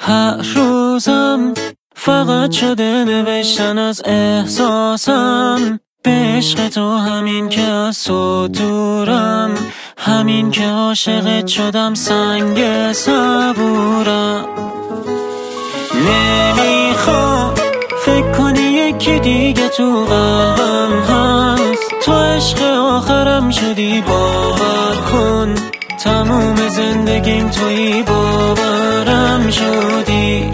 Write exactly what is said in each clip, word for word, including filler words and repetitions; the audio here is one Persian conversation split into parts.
هر روزم فقط شده نوشتن از احساسم به عشق تو، همین که از تو دورم، همین که عاشقت شدم سنگ صبورم. نمیخوام فکر کنی یکی دیگه تو قلبم هست، تو عشق آخرم شدی باور کن، تموم زندگیم توی باورم شدی.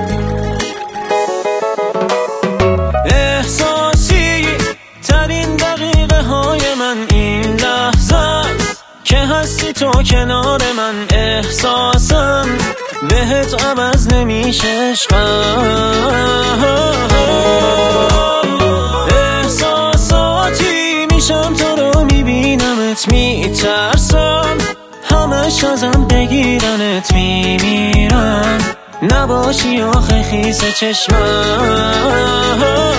احساسی ترین دقیقه های من این لحظه است که هستی تو کنار من، احساسم بهت عوض نمیشه عشقم. احساساتی میشم تو رو میبینمت میترسم، همش ازم بگیرنت میمیرم، نباشی آخه خیس چشمم.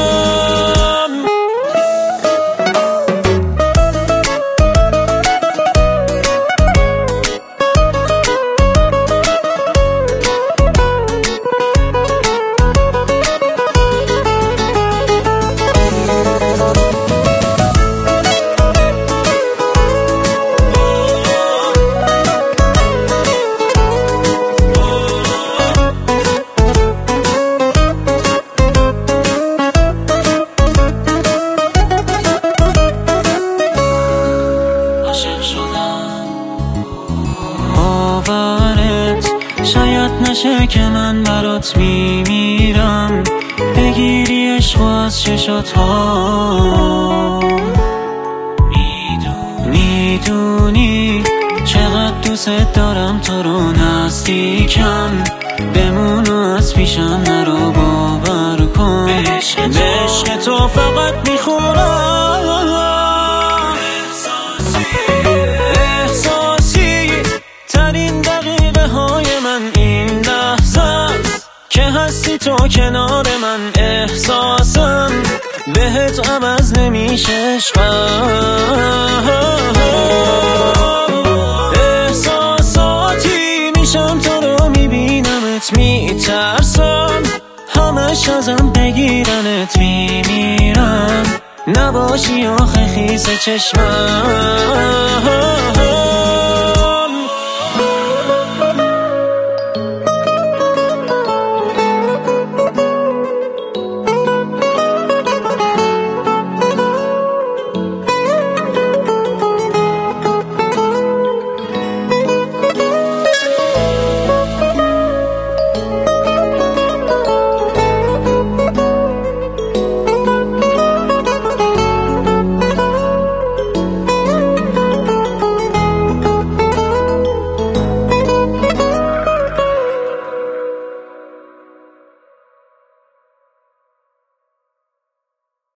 باورت شاید نشه که من برات میمیرم، بگیری عشق از چشات ها. میدونی چقدر دوست دارم تو رو، نزدیکم بمون و از پیشم نرو، باور کن به عشق تو فقط میخورم. هستی تو کنار من، احساسم بهت عوض نمیشه عشقم. احساساتی میشم تو رو میبینمت میترسم، همش ازم بگیرنت میمیرم، نباشی آخه خیس چشمم.